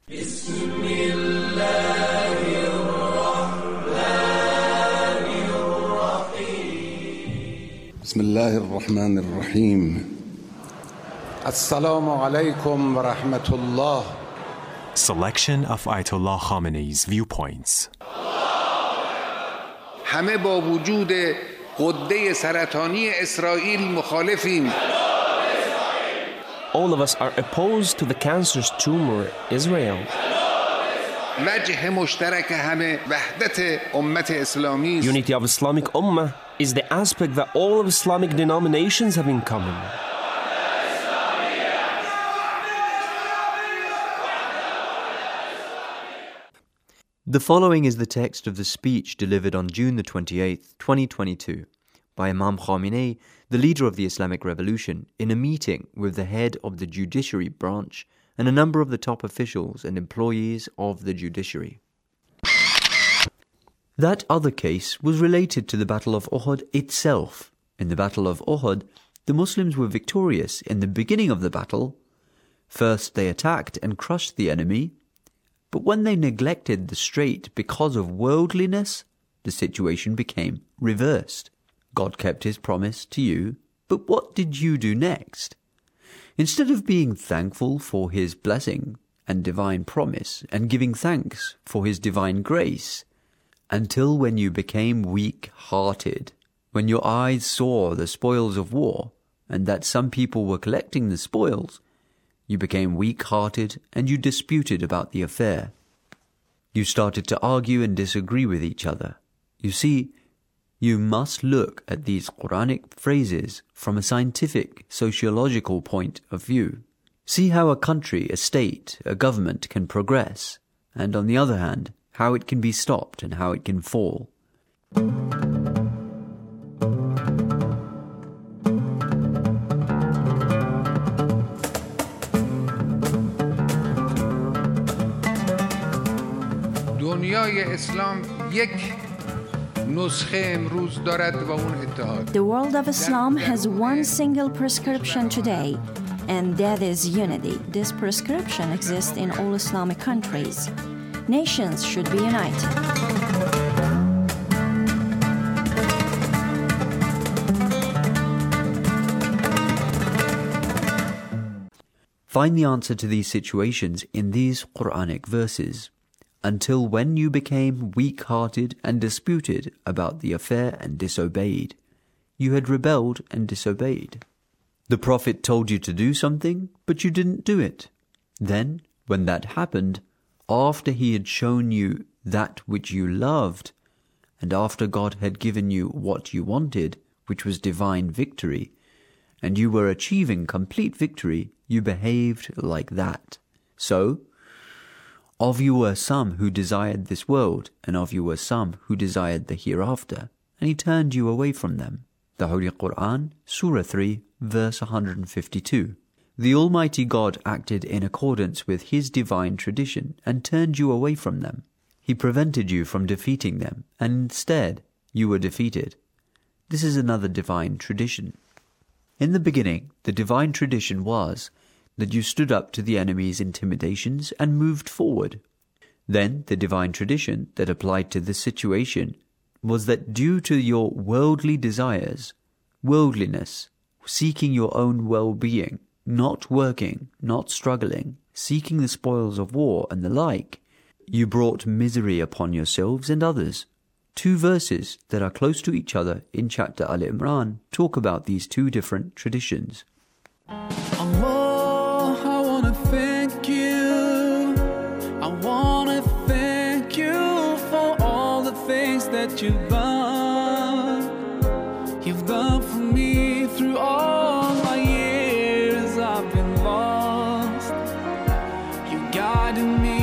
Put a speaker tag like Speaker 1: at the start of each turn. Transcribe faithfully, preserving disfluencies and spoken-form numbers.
Speaker 1: بسم الله الرحمن الرحیم. السلام علیکم و رحمت الله.
Speaker 2: Selection of Ayatollah Khamenei's viewpoints.
Speaker 1: همه با وجود غده سرطانی اسرائیل مخالفیم.
Speaker 3: All of us are opposed to the cancerous tumor Israel.
Speaker 1: وجه مشترک همه وحدت امت اسلامی.
Speaker 3: Unity of Islamic Ummah is the aspect that all of Islamic denominations have in common.
Speaker 4: The following is the text of the speech delivered on June the twenty-eighth, twenty twenty-two, by Imam Khamenei, the leader of the Islamic Revolution, in a meeting with the head of the judiciary branch and a number of the top officials and employees of the judiciary. That other case was related to the Battle of Uhud itself. In the Battle of Uhud, the Muslims were victorious in the beginning of the battle. First they attacked and crushed the enemy, but when they neglected the strait because of worldliness, the situation became reversed. God kept his promise to you, but what did you do next? Instead of being thankful for his blessing and divine promise and giving thanks for his divine grace, until when you became weak-hearted, when your eyes saw the spoils of war and that some people were collecting the spoils, you became weak-hearted and you disputed about the affair. You started to argue and disagree with each other. You see, you must look at these Quranic phrases from a scientific, sociological point of view. See how a country, a state, a government can progress, and on the other hand, how it can be stopped and how it can fall.
Speaker 1: دنیای اسلام یک نسخه امروز دارد و اون اتحاد.
Speaker 5: The world of Islam has one single prescription today, and that is unity. This prescription exists in all Islamic countries. Nations should be united.
Speaker 4: Find the answer to these situations in these Quranic verses. Until when you became weak-hearted and disputed about the affair and disobeyed. You had rebelled and disobeyed. The Prophet told you to do something, but you didn't do it. Then, when that happened, after he had shown you that which you loved, and after God had given you what you wanted, which was divine victory, and you were achieving complete victory, you behaved like that. So, of you were some who desired this world, and of you were some who desired the hereafter, and he turned you away from them. The Holy Quran, Surah three, verse one hundred fifty-two. The Almighty God acted in accordance with his divine tradition and turned you away from them. He prevented you from defeating them, and instead you were defeated. This is another divine tradition. In the beginning, the divine tradition was that you stood up to the enemy's intimidations and moved forward. Then the divine tradition that applied to this situation was that due to your worldly desires, worldliness, seeking your own well-being, not working, not struggling, seeking the spoils of war and the like, you brought misery upon yourselves and others. Two verses that are close to each other in chapter Al-Imran talk about these two different traditions.
Speaker 6: Allah, I want to thank you. I want to thank you for all the things that you've done. You've done for me through all my years I've been lost. You guided me